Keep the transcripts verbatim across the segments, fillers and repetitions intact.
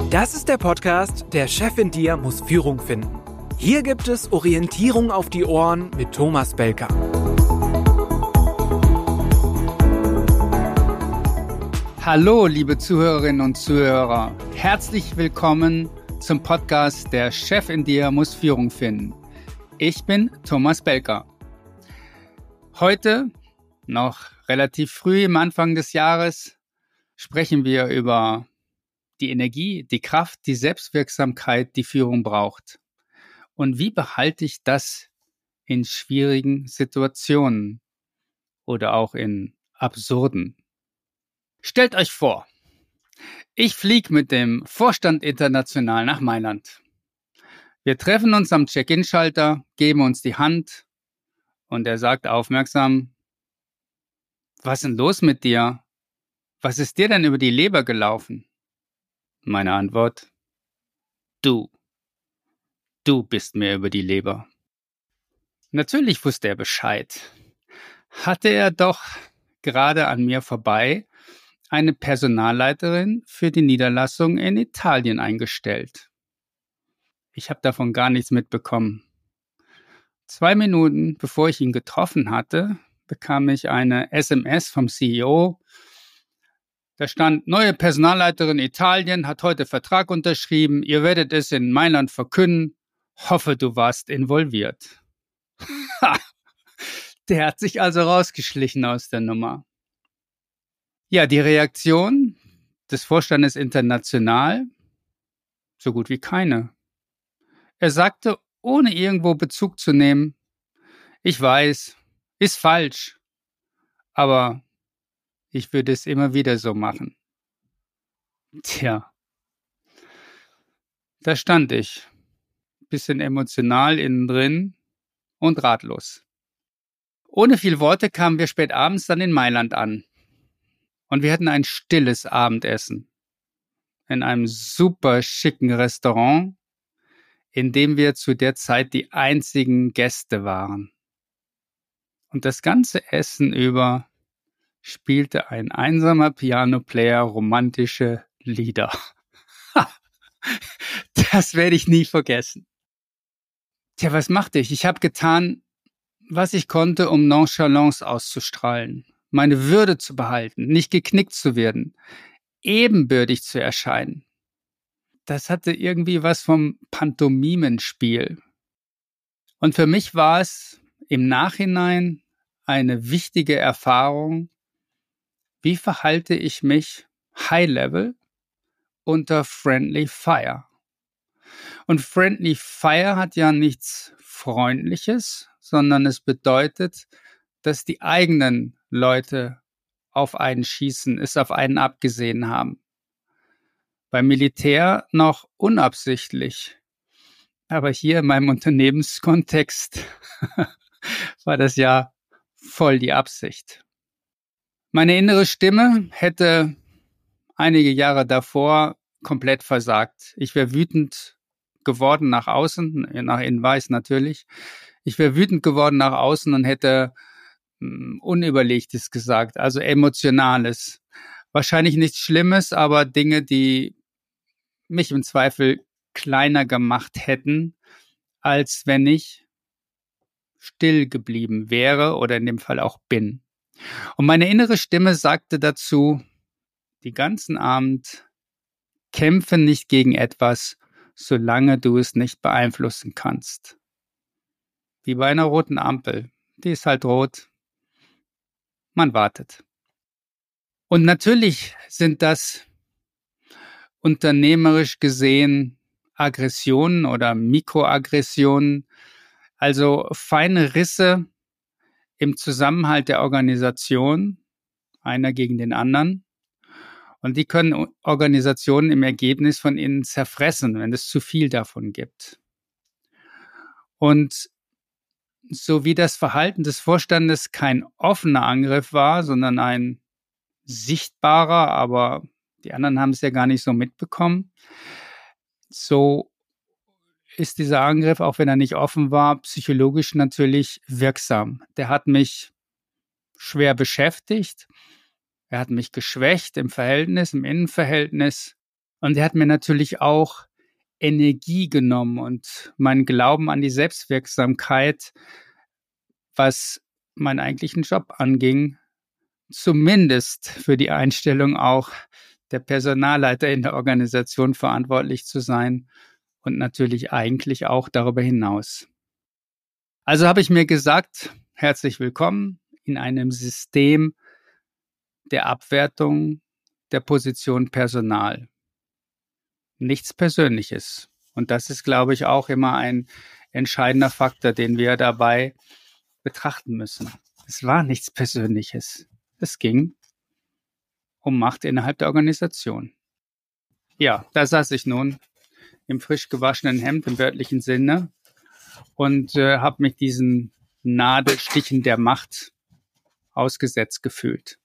Das ist der Podcast „Der Chef in dir muss Führung finden“. Hier gibt es Orientierung auf die Ohren mit Thomas Belker. Hallo, liebe Zuhörerinnen und Zuhörer. Herzlich willkommen zum Podcast „Der Chef in dir muss Führung finden“. Ich bin Thomas Belker. Heute, noch relativ früh am Anfang des Jahres, sprechen wir über die Energie, die Kraft, die Selbstwirksamkeit, die Führung braucht. Und wie behalte ich das in schwierigen Situationen oder auch in absurden? Stellt euch vor, ich fliege mit dem Vorstand international nach Mailand. Wir treffen uns am Check-in-Schalter, geben uns die Hand und er sagt aufmerksam: Was ist denn los mit dir? Was ist dir denn über die Leber gelaufen? Meine Antwort: Du. Du bist mir über die Leber. Natürlich wusste er Bescheid. Hatte er doch gerade an mir vorbei eine Personalleiterin für die Niederlassung in Italien eingestellt. Ich habe davon gar nichts mitbekommen. Zwei Minuten bevor ich ihn getroffen hatte, bekam ich eine S M S vom C E O. Da stand: Neue Personalleiterin Italien hat heute Vertrag unterschrieben. Ihr werdet es in Mailand verkünden. Hoffe, du warst involviert. Der hat sich also rausgeschlichen aus der Nummer. Ja, die Reaktion des Vorstandes international: So gut wie keine. Er sagte, ohne irgendwo Bezug zu nehmen: Ich weiß, ist falsch, aber ich würde es immer wieder so machen. Tja, da stand ich, bisschen emotional innen drin und ratlos. Ohne viel Worte kamen wir spät abends dann in Mailand an. Und wir hatten ein stilles Abendessen in einem super schicken Restaurant, in dem wir zu der Zeit die einzigen Gäste waren. Und das ganze Essen über spielte ein einsamer Pianoplayer romantische Lieder. Das werde ich nie vergessen. Tja, was machte ich? Ich habe getan, was ich konnte, um Nonchalance auszustrahlen, meine Würde zu behalten, nicht geknickt zu werden, ebenbürtig zu erscheinen. Das hatte irgendwie was vom Pantomimenspiel. Und für mich war es im Nachhinein eine wichtige Erfahrung: Wie verhalte ich mich High-Level unter Friendly Fire? Und Friendly Fire hat ja nichts Freundliches, sondern es bedeutet, dass die eigenen Leute auf einen schießen, es auf einen abgesehen haben. Beim Militär noch unabsichtlich. Aber hier in meinem Unternehmenskontext war das ja voll die Absicht. Meine innere Stimme hätte einige Jahre davor komplett versagt. Ich wäre wütend geworden nach außen, nach innen war es natürlich. Ich wäre wütend geworden nach außen und hätte mh, Unüberlegtes gesagt, also Emotionales. Wahrscheinlich nichts Schlimmes, aber Dinge, die mich im Zweifel kleiner gemacht hätten, als wenn ich still geblieben wäre oder in dem Fall auch bin. Und meine innere Stimme sagte dazu die ganzen Abend: Kämpfe nicht gegen etwas, solange du es nicht beeinflussen kannst. Wie bei einer roten Ampel. Die ist halt rot. Man wartet. Und natürlich sind das unternehmerisch gesehen Aggressionen oder Mikroaggressionen, also feine Risse im Zusammenhalt der Organisation, einer gegen den anderen. Und die können Organisationen im Ergebnis von innen zerfressen, wenn es zu viel davon gibt. Und so wie das Verhalten des Vorstandes kein offener Angriff war, sondern ein sichtbarer, aber die anderen haben es ja gar nicht so mitbekommen, so ist dieser Angriff, auch wenn er nicht offen war, psychologisch natürlich wirksam. Der hat mich schwer beschäftigt. Er hat mich geschwächt im Verhältnis, im Innenverhältnis. Und er hat mir natürlich auch Energie genommen und meinen Glauben an die Selbstwirksamkeit, was meinen eigentlichen Job anging, zumindest für die Einstellung auch der Personalleiter in der Organisation verantwortlich zu sein und natürlich eigentlich auch darüber hinaus. Also habe ich mir gesagt, herzlich willkommen in einem System der Abwertung der Position Personal. Nichts Persönliches. Und das ist, glaube ich, auch immer ein entscheidender Faktor, den wir dabei betrachten müssen. Es war nichts Persönliches. Es ging um Macht innerhalb der Organisation. Ja, da saß ich nun im frisch gewaschenen Hemd im wörtlichen Sinne und äh, habe mich diesen Nadelstichen der Macht ausgesetzt gefühlt.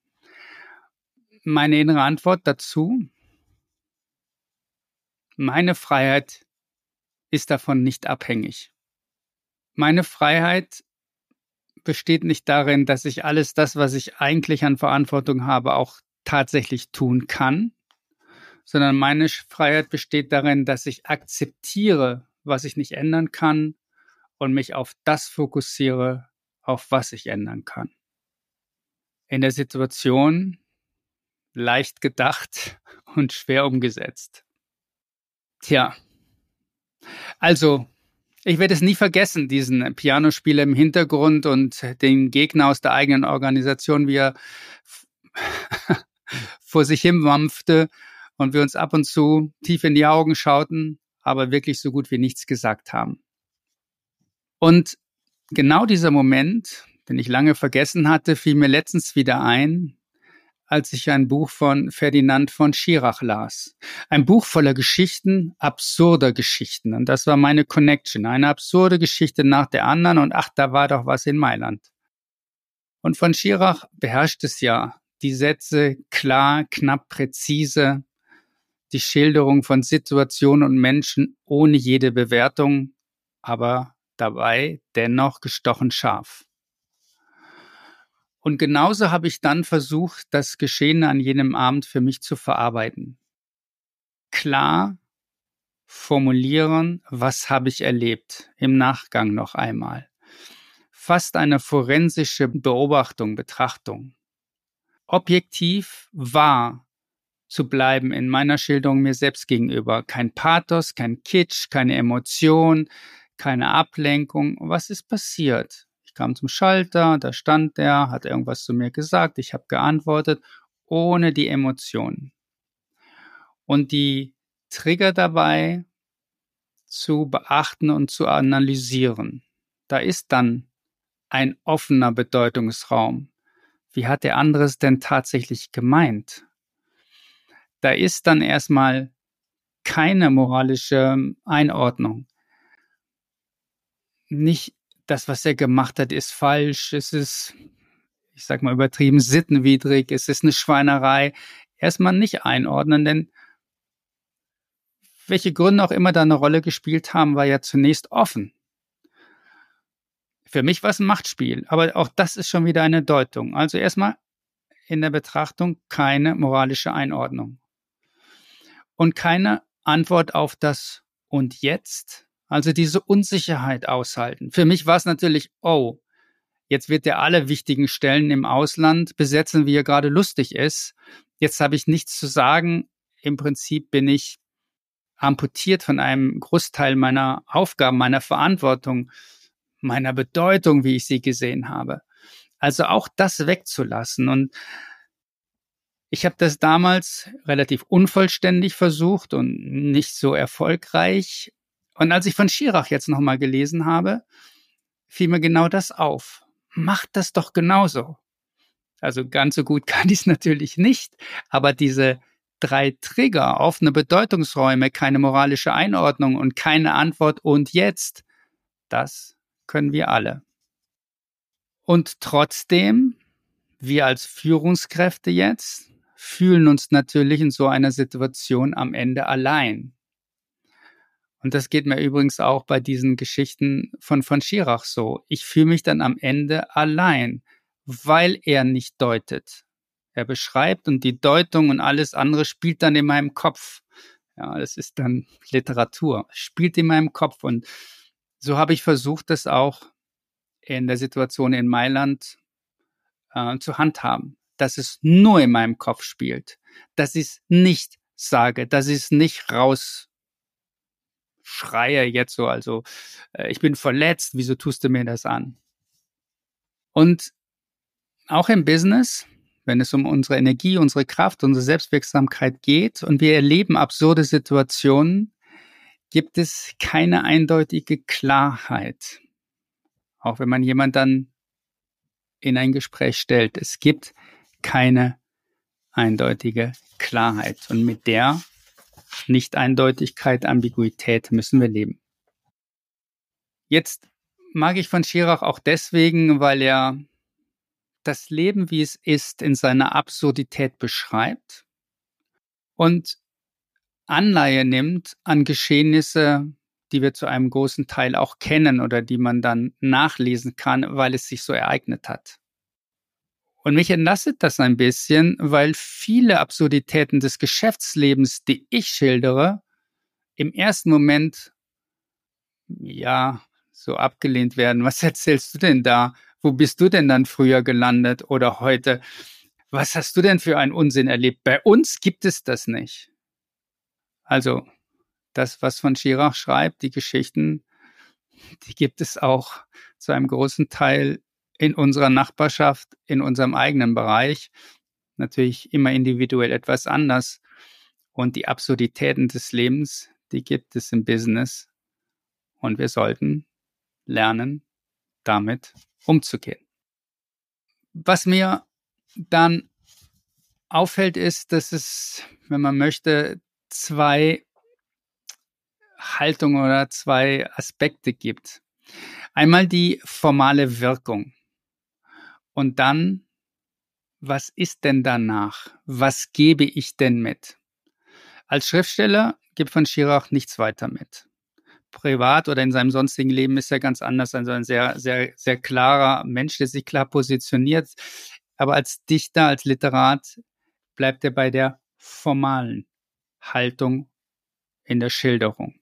Meine innere Antwort dazu: Meine Freiheit ist davon nicht abhängig. Meine Freiheit besteht nicht darin, dass ich alles das, was ich eigentlich an Verantwortung habe, auch tatsächlich tun kann, sondern meine Freiheit besteht darin, dass ich akzeptiere, was ich nicht ändern kann und mich auf das fokussiere, auf was ich ändern kann. In der Situation leicht gedacht und schwer umgesetzt. Tja, also ich werde es nie vergessen, diesen Pianospieler im Hintergrund und den Gegner aus der eigenen Organisation, wie er vor sich hin wampfte und wir uns ab und zu tief in die Augen schauten, aber wirklich so gut wie nichts gesagt haben. Und genau dieser Moment, den ich lange vergessen hatte, fiel mir letztens wieder ein, als ich ein Buch von Ferdinand von Schirach las. Ein Buch voller Geschichten, absurder Geschichten. Und das war meine Connection. Eine absurde Geschichte nach der anderen und ach, da war doch was in Mailand. Und von Schirach beherrscht es ja, die Sätze klar, knapp, präzise, die Schilderung von Situationen und Menschen ohne jede Bewertung, aber dabei dennoch gestochen scharf. Und genauso habe ich dann versucht, das Geschehene an jenem Abend für mich zu verarbeiten. Klar formulieren, was habe ich erlebt, im Nachgang noch einmal. Fast eine forensische Beobachtung, Betrachtung. Objektiv wahr zu bleiben in meiner Schilderung mir selbst gegenüber. Kein Pathos, kein Kitsch, keine Emotion, keine Ablenkung. Was ist passiert? Ich kam zum Schalter, da stand er, hat irgendwas zu mir gesagt, ich habe geantwortet, ohne die Emotionen. Und die Trigger dabei zu beachten und zu analysieren. Da ist dann ein offener Bedeutungsraum. Wie hat der andere es denn tatsächlich gemeint? Da ist dann erstmal keine moralische Einordnung. Nicht das, was er gemacht hat, ist falsch, es ist, ich sag mal übertrieben, sittenwidrig, es ist eine Schweinerei. Erstmal nicht einordnen, denn welche Gründe auch immer da eine Rolle gespielt haben, war ja zunächst offen. Für mich war es ein Machtspiel, aber auch das ist schon wieder eine Deutung. Also erstmal in der Betrachtung keine moralische Einordnung. Und keine Antwort auf das und jetzt, also diese Unsicherheit aushalten. Für mich war es natürlich, oh, jetzt wird er alle wichtigen Stellen im Ausland besetzen, wie er gerade lustig ist. Jetzt habe ich nichts zu sagen. Im Prinzip bin ich amputiert von einem Großteil meiner Aufgaben, meiner Verantwortung, meiner Bedeutung, wie ich sie gesehen habe. Also auch das wegzulassen. Und ich habe das damals relativ unvollständig versucht und nicht so erfolgreich. Und als ich von Schirach jetzt nochmal gelesen habe, fiel mir genau das auf. Macht das doch genauso. Also ganz so gut kann ich es natürlich nicht, aber diese drei Trigger, offene Bedeutungsräume, keine moralische Einordnung und keine Antwort und jetzt, das können wir alle. Und trotzdem, wir als Führungskräfte jetzt fühlen uns natürlich in so einer Situation am Ende allein. Und das geht mir übrigens auch bei diesen Geschichten von von Schirach so. Ich fühle mich dann am Ende allein, weil er nicht deutet. er beschreibt und die Deutung und alles andere spielt dann in meinem Kopf. Ja, das ist dann Literatur, spielt in meinem Kopf. Und so habe ich versucht, das auch in der Situation in Mailand äh, zu handhaben, dass es nur in meinem Kopf spielt, dass ich es nicht sage, dass ich es nicht rausschreie jetzt so, also äh, ich bin verletzt, wieso tust du mir das an? Und auch im Business, wenn es um unsere Energie, unsere Kraft, unsere Selbstwirksamkeit geht und wir erleben absurde Situationen, gibt es keine eindeutige Klarheit. Auch wenn man jemand dann in ein Gespräch stellt. Es gibt keine eindeutige Klarheit. Und mit der Nicht-Eindeutigkeit, Ambiguität müssen wir leben. Jetzt mag ich von Schirach auch deswegen, weil er das Leben, wie es ist, in seiner Absurdität beschreibt und Anleihe nimmt an Geschehnisse, die wir zu einem großen Teil auch kennen oder die man dann nachlesen kann, weil es sich so ereignet hat. Und mich entlastet das ein bisschen, weil viele Absurditäten des Geschäftslebens, die ich schildere, im ersten Moment, ja, so abgelehnt werden. Was erzählst du denn da? Wo bist du denn dann früher gelandet oder heute? Was hast du denn für einen Unsinn erlebt? Bei uns gibt es das nicht. Also, das, was von Schirach schreibt, die Geschichten, die gibt es auch zu einem großen Teil in unserer Nachbarschaft, in unserem eigenen Bereich. Natürlich immer individuell etwas anders. Und die Absurditäten des Lebens, die gibt es im Business. Und wir sollten lernen, damit umzugehen. Was mir dann auffällt, ist, dass es, wenn man möchte, zwei Haltungen oder zwei Aspekte gibt. Einmal die formale Wirkung und dann, was ist denn danach? Was gebe ich denn mit? Als Schriftsteller gibt von Schirach nichts weiter mit. Privat oder in seinem sonstigen Leben ist er ganz anders, also ein sehr, sehr, sehr klarer Mensch, der sich klar positioniert. Aber als Dichter, als Literat bleibt er bei der formalen Haltung in der Schilderung.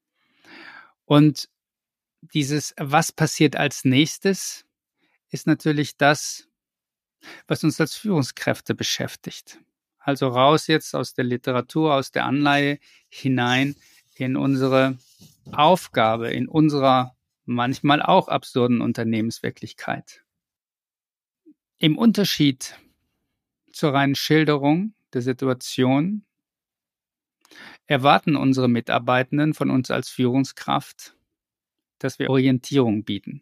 Und dieses, was passiert als nächstes, ist natürlich das, was uns als Führungskräfte beschäftigt. Also raus jetzt aus der Literatur, aus der Anleihe hinein in unsere Aufgabe, in unserer manchmal auch absurden Unternehmenswirklichkeit. Im Unterschied zur reinen Schilderung der Situation erwarten unsere Mitarbeitenden von uns als Führungskraft, dass wir Orientierung bieten.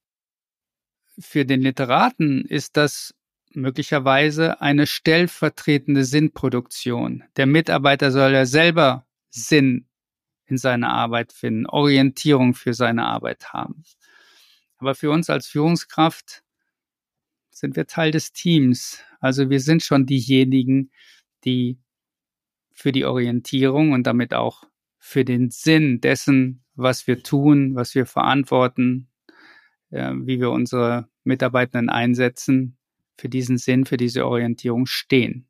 Für den Literaten ist das möglicherweise eine stellvertretende Sinnproduktion. Der Mitarbeiter soll ja selber Sinn in seiner Arbeit finden, Orientierung für seine Arbeit haben. Aber für uns als Führungskraft sind wir Teil des Teams. Also wir sind schon diejenigen, die für die Orientierung und damit auch für den Sinn dessen, was wir tun, was wir verantworten, äh, wie wir unsere Mitarbeitenden einsetzen, für diesen Sinn, für diese Orientierung stehen.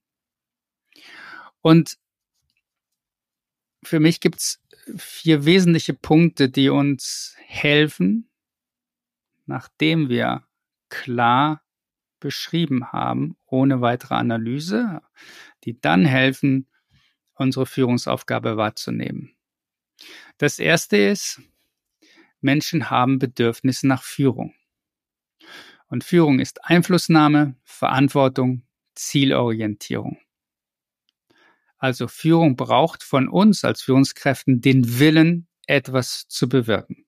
Und für mich gibt es vier wesentliche Punkte, die uns helfen, nachdem wir klar beschrieben haben, ohne weitere Analyse, die dann helfen, unsere Führungsaufgabe wahrzunehmen. Das erste ist, Menschen haben Bedürfnisse nach Führung. Und Führung ist Einflussnahme, Verantwortung, Zielorientierung. Also Führung braucht von uns als Führungskräften den Willen, etwas zu bewirken.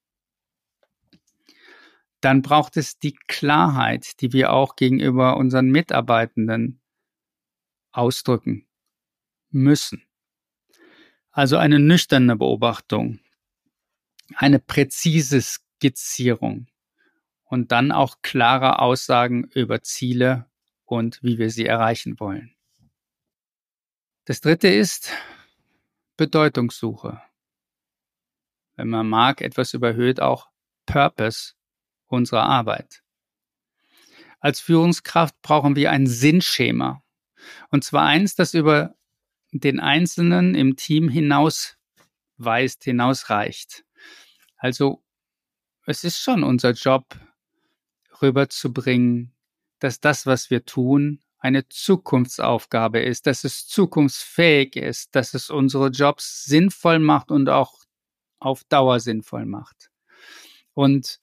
Dann braucht es die Klarheit, die wir auch gegenüber unseren Mitarbeitenden ausdrücken müssen. Also eine nüchterne Beobachtung, eine präzise Skizzierung und dann auch klare Aussagen über Ziele und wie wir sie erreichen wollen. Das dritte ist Bedeutungssuche. Wenn man mag, etwas überhöht auch Purpose unserer Arbeit. Als Führungskraft brauchen wir ein Sinnschema. Und zwar eins, das über den Einzelnen im Team hinaus weist, hinausreicht. Also es ist schon unser Job, rüberzubringen, dass das, was wir tun, eine Zukunftsaufgabe ist, dass es zukunftsfähig ist, dass es unsere Jobs sinnvoll macht und auch auf Dauer sinnvoll macht. Und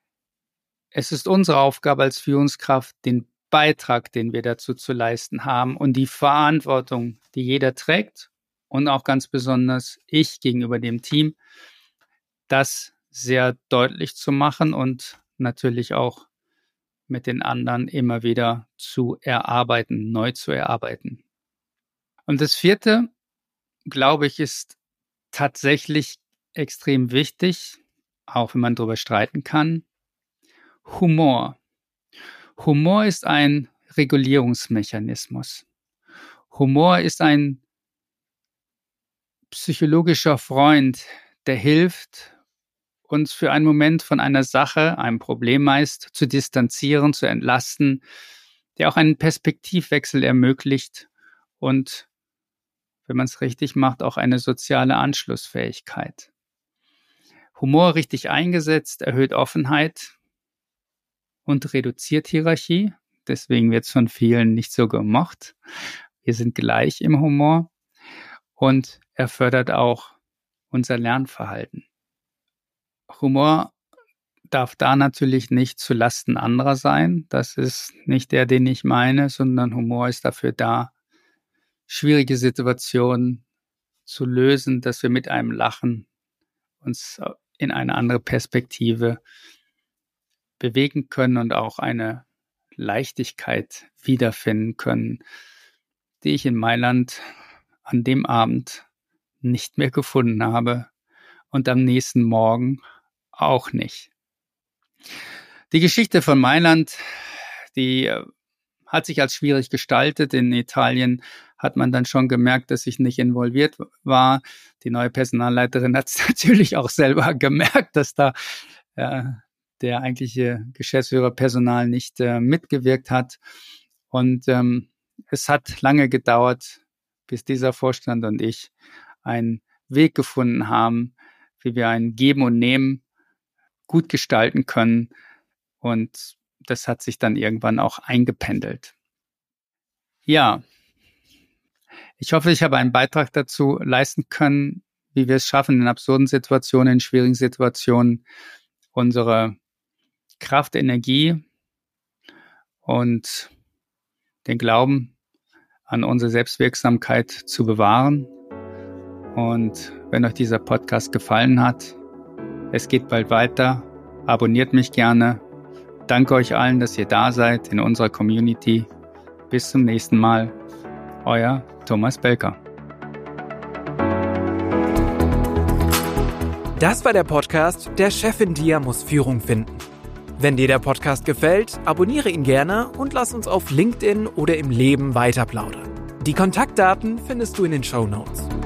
es ist unsere Aufgabe als Führungskraft, den Beitrag, den wir dazu zu leisten haben und die Verantwortung, die jeder trägt und auch ganz besonders ich gegenüber dem Team, das sehr deutlich zu machen und natürlich auch mit den anderen immer wieder zu erarbeiten, neu zu erarbeiten. Und das vierte, glaube ich, ist tatsächlich extrem wichtig, auch wenn man darüber streiten kann. Humor. Humor ist ein Regulierungsmechanismus. Humor ist ein psychologischer Freund, der hilft, uns für einen Moment von einer Sache, einem Problem meist, zu distanzieren, zu entlasten, der auch einen Perspektivwechsel ermöglicht und, wenn man es richtig macht, auch eine soziale Anschlussfähigkeit. Humor richtig eingesetzt erhöht Offenheit und reduziert Hierarchie. Deswegen wird es von vielen nicht so gemocht. Wir sind gleich im Humor und er fördert auch unser Lernverhalten. Humor darf da natürlich nicht zu Lasten anderer sein. Das ist nicht der, den ich meine, sondern Humor ist dafür da, schwierige Situationen zu lösen, dass wir mit einem Lachen uns in eine andere Perspektive bewegen können und auch eine Leichtigkeit wiederfinden können, die ich in Mailand an dem Abend nicht mehr gefunden habe und am nächsten Morgen auch nicht. Die Geschichte von Mailand, die hat sich als schwierig gestaltet. In Italien hat man dann schon gemerkt, dass ich nicht involviert war. Die neue Personalleiterin hat es natürlich auch selber gemerkt, dass da äh, der eigentliche Geschäftsführer Personal nicht äh, mitgewirkt hat. Und ähm, es hat lange gedauert, bis dieser Vorstand und ich einen Weg gefunden haben, wie wir ein Geben und Nehmen gut gestalten können. Und das hat sich dann irgendwann auch eingependelt. Ja, ich hoffe, ich habe einen Beitrag dazu leisten können, wie wir es schaffen, in absurden Situationen, in schwierigen Situationen unsere Kraft, Energie und den Glauben an unsere Selbstwirksamkeit zu bewahren. Und wenn euch dieser Podcast gefallen hat, es geht bald weiter. Abonniert mich gerne. Danke euch allen, dass ihr da seid in unserer Community. Bis zum nächsten Mal. Euer Thomas Belker. Das war der Podcast Der Chef in dir muss Führung finden. Wenn dir der Podcast gefällt, abonniere ihn gerne und lass uns auf LinkedIn oder im Leben weiter plaudern. Die Kontaktdaten findest du in den Shownotes.